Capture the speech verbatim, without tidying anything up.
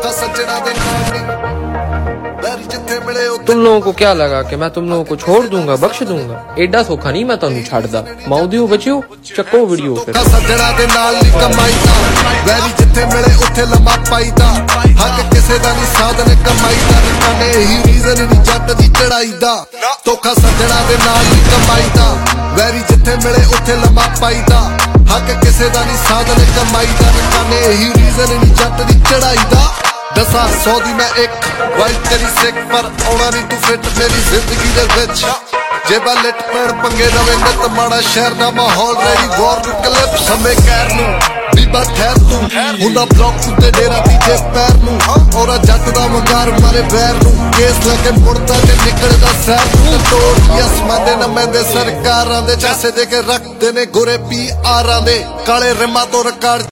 तुम लोगों को क्या लगा कि मैं तुम लोगों को छोड़ दूंगा, बख्श दूंगा? एडा सौखा नहीं मैं तुहानू छड्डदा। माउदियो बचियो, चक्को वीडियो फिर। सज्जणा दे नाल नी कमाईदा, वैरी जिथे मिले उथे लम्मा पाईदा, हक किसे दा नी साधन कमाईदा, कने ही रीजन नी जट दी चढ़ाई दा। धोखा सज्जणा दे नाल नी कमाईदा, वैरी जिथे मिले उथे लम्मा पाईदा, हक किसे दा नी साधन कमाईदा, कने ही रीजन नी जट दी चढ़ाई दा। दसा सौ दी मैं एक वाइट तेरी सिक पर आना नहीं तू फिट मेरी जिंदगी दे विच। जेबा लिट पैण पंगे नवे नित माड़ा शहर दा माहौल रेडी वॉर नू क्लिप समय कैर नू बीबा ठहर तू हुंदा ब्लॉक उत्ते डेरा पीछे पैर नू और जट दा वंगार मारे बैर नू केस लगे मुड़दा ते निकलदा सैर नू तोड़ यसमां दे नमेंदे सरकारां दे पैसे दे के रखदे ने गोरे पी आरां दे काले रिमां तो रिकार्ड